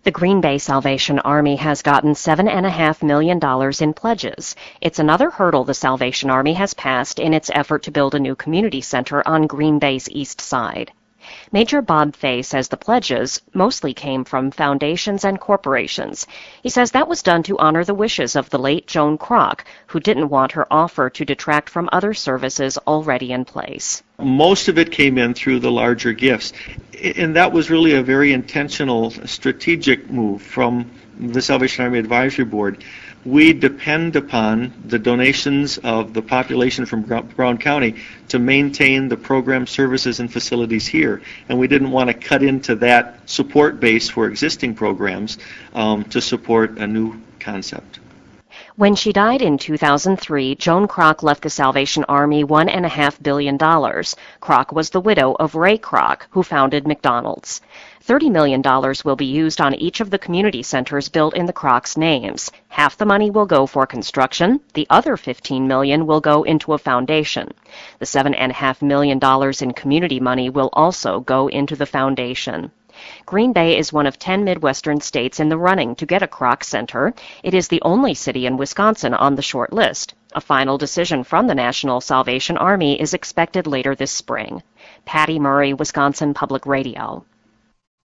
The Green Bay Salvation Army has gotten $7.5 million in pledges. It's another hurdle the Salvation Army has passed in its effort to build a new community center on Green Bay's east side. Major Bob Fay says the pledges mostly came from foundations and corporations. He says that was done to honor the wishes of the late Joan Kroc, who didn't want her offer to detract from other services already in place. Most of it came in through the larger gifts, and that was really a very intentional, strategic move from the Salvation Army Advisory Board. We depend upon the donations of the population from Brown County to maintain the program, services, and facilities here. And we didn't want to cut into that support base for existing programs to support a new concept. When she died in 2003, Joan Kroc left the Salvation Army $1.5 billion. Kroc was the widow of Ray Kroc, who founded McDonald's. $30 million will be used on each of the community centers built in the Krocs' names. Half the money will go for construction. The other $15 million will go into a foundation. The $7.5 million in community money will also go into the foundation. Green Bay is one of 10 Midwestern states in the running to get a Kroc Center. It is the only city in Wisconsin on the short list. A final decision from the National Salvation Army is expected later this spring. Patty Murray, Wisconsin Public Radio.